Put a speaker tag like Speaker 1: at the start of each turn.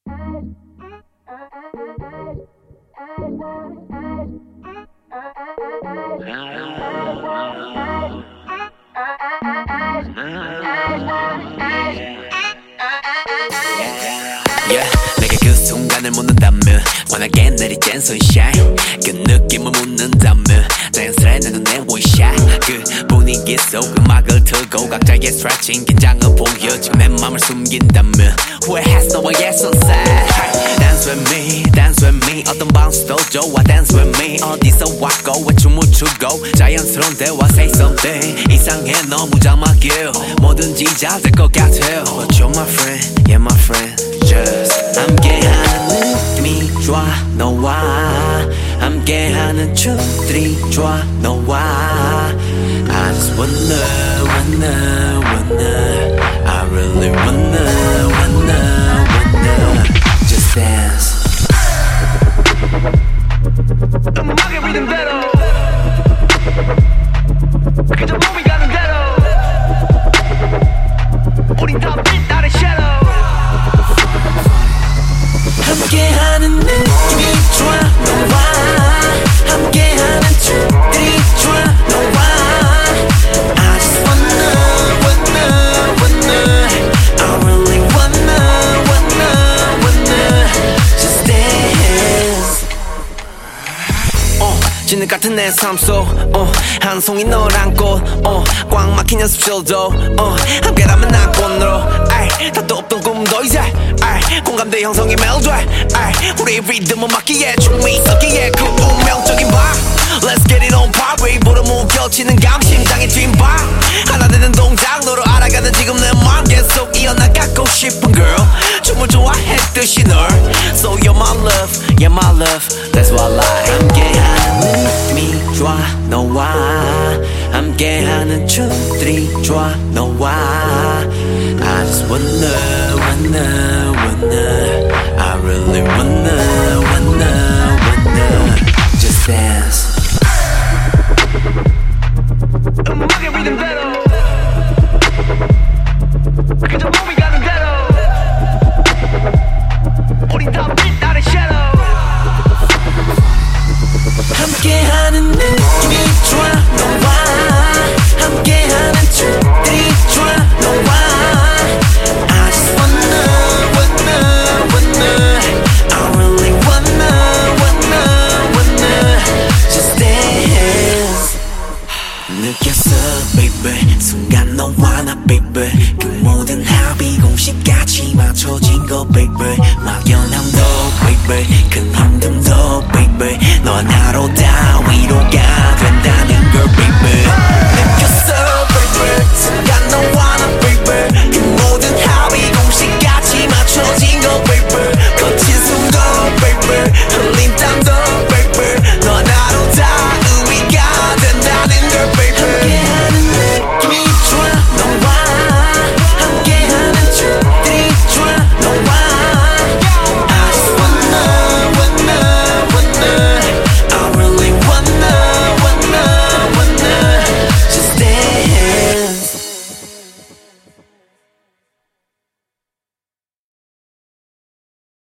Speaker 1: Yeah, 내가 그 순간을 묻는다면 환하게 내리쬐는 sunshine 그 느낌을 묻는다면 자연스레 내 눈에 원샷 그 분위기 속 음악을 틀고 각자의 stretching 긴장을 보여주고 내 맘을 숨긴다면 후회했어 너와의 sunset Dance with me, dance with me 어떤 bounce도 좋아 Dance with me 어디서 왔고 왜 춤을 추고 자연스러운 대화 say something 이상해 너무 자막이야 뭐든지 잘 될 것 같아 But you're my friend, yeah my friend Just 함께하는 느낌이 좋아 너와 함께하는 춤들이 좋아 너와 I just wanna I really wanna Just dance
Speaker 2: 음악의 리듬대로 그저 몸이 가는 대로 우린 다 빛나는 shadow
Speaker 1: 함께하는 느낌이 좋아 너와 함께하는 춤들이 좋아 너와 I just wanna I really wanna Just dance 진흙 같은 내 삶 속 한 송이 널 안고 꽉 막힌 연습실도 함께라면 난 꽃으로 답도 없던 꿈도 이제 공감대 형성이 멜로디 우리 리듬을 맞기에 춤이 섞기에 그 운명적인 밤 Let's get it on party 보러 묶여치는 감 심장의 뒷밤 하나 되는 동작 너로 알아가는 지금 내 맘 계속 이어나가고 싶은 girl 춤을 좋아했듯이 널 So you're my love, yeah my love That's what I like 함께하는 느낌이 좋아 너와 함께하는 춤들이 좋아 너와 I just wanna I really wanna Just dance
Speaker 2: 음악의 리듬대로 그저 몸이 가는 대로 우린 다 빛나는 shadow
Speaker 1: 함께하는 느낌이 좋아 너와 함께하는 춤들이 좋아 너와 I just wanna I really wanna Just dance 느꼈어 baby 순간 너와 나 baby 그 모든 합이 공식같이 맞춰진 거 baby 막연함도 baby 큰 힘듦도 baby 너 하나로